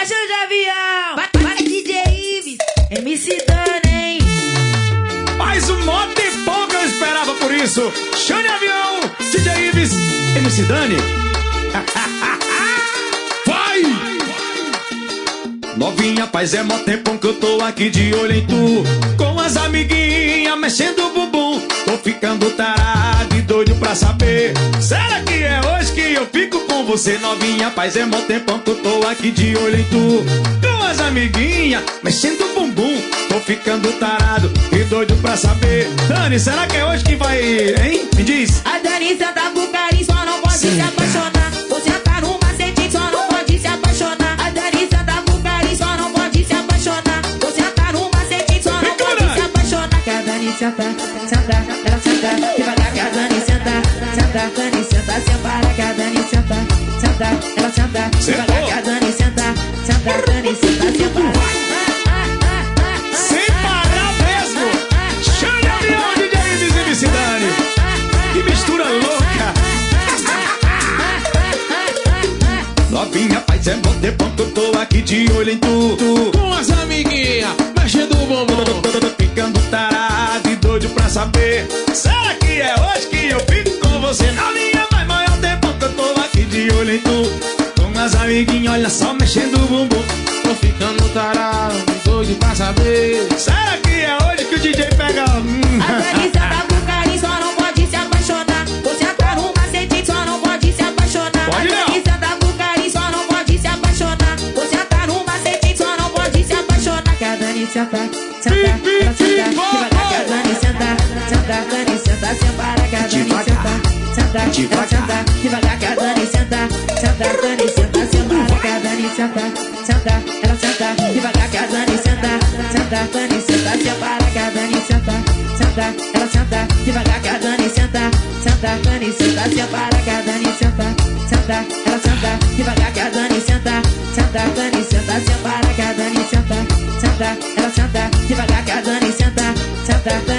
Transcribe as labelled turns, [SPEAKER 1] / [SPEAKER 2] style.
[SPEAKER 1] Vai, show de avião. Vai, DJ Ives, MC Dani.
[SPEAKER 2] Mais um mó tempão que eu esperava por isso. Show de avião, DJ Ives, MC Dani. Vai! Novinha, paz, é mó tempão que eu tô aqui de olho em tu. Com as amiguinhas, mexendo o bumbum. Tô ficando tarado e doido pra saber. Será que é hoje que eu fico com você? Novinha, paz, é mó tempão que eu tô aqui de olho em tu. Com as amiguinhas, mexendo o bumbum. Tô ficando tarado e doido pra saber. Dani, será que é hoje que vai, hein? Me diz.
[SPEAKER 1] A Dani senta pro carinho, só não pode se apaixonar. Você tá no macete, só não pode se apaixonar. A Dani senta pro carinho, só não pode se apaixonar. Você tá no macete, só não pode se apaixonar. Que a Dani senta, ela senta, devagar que a Dani senta, Dani senta, sem parar que a Dani senta, ela senta, devagar que a Dani senta, Dani senta, sem parar.
[SPEAKER 2] Sem parar mesmo. Show de avião, DJ Ives e MC Dani. Que mistura louca. Novinha, faz é bom tempo que eu tô aqui de olho em tu.
[SPEAKER 3] Com as amiguinhas, mexendo o bumbum.
[SPEAKER 2] Tô ficando tarado e doido pra saber. Será que é hoje que eu fico com você? Novinha, faz maior tempo que eu tô aqui de olho em tu. Com as amiguinhas, olha só, mexendo o bumbum.
[SPEAKER 3] Tô ficando tarado, doido pra saber.
[SPEAKER 2] Será que é hoje que o DJ pega?
[SPEAKER 1] A Dani senta pro carinho, só não pode se apaixonar. Você tá no macete, só não pode se apaixonar.
[SPEAKER 2] Pode não.
[SPEAKER 1] A Dani senta pro carinho, só não pode se apaixonar. Você tá no macete, só não pode se apaixonar. Que a Dani senta, ela senta, devagar que a Dani senta, Dani senta, sem parar que a Dani senta, ela senta, devagar que a Dani senta, Dani senta, sem parar que a Dani senta, ela senta, devagar que a Dani senta, Dani senta, sem parar que a Dani senta, ela senta, devagar que a Dani senta, Dani senta, sem parar que a Dani senta, ela senta, devagar que a Dani senta, Dani senta, sem parar que a Dani senta, ela senta, devagar que a Dani senta,